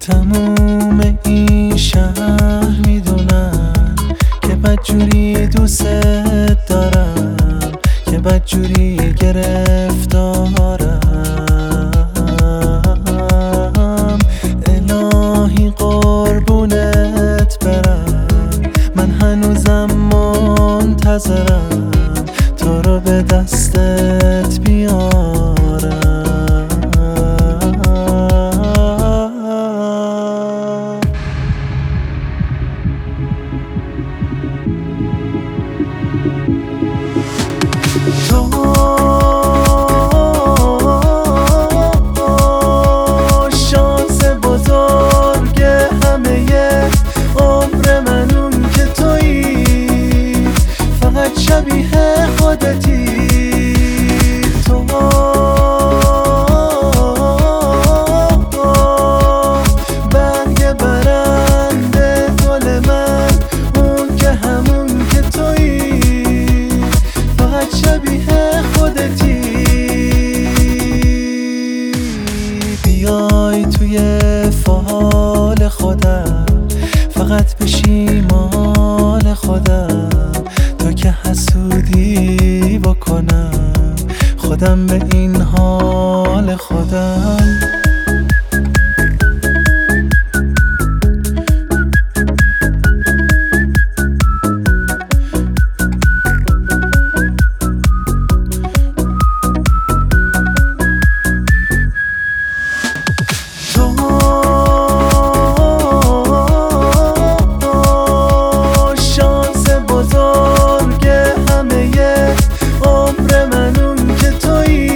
تموم این شهر میدونن که بدجوری دوست دارم، که بدجوری گرفتارم. الهی قربونت برم، من هنوزم منتظرم تو رو به دستت بیارم. تو شانس بزرگ همه عمر من اون که تویی، فقط شبیه خودتی. تو برگ برنده گل من اون که همون که تویی، فقط شبیه خودتی. بیای توی فال خودم، فقط بشی مال خودم، تا که حسودی بکنم خودم به این حال خودم.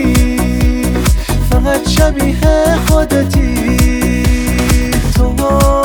شبیه خودتی. تو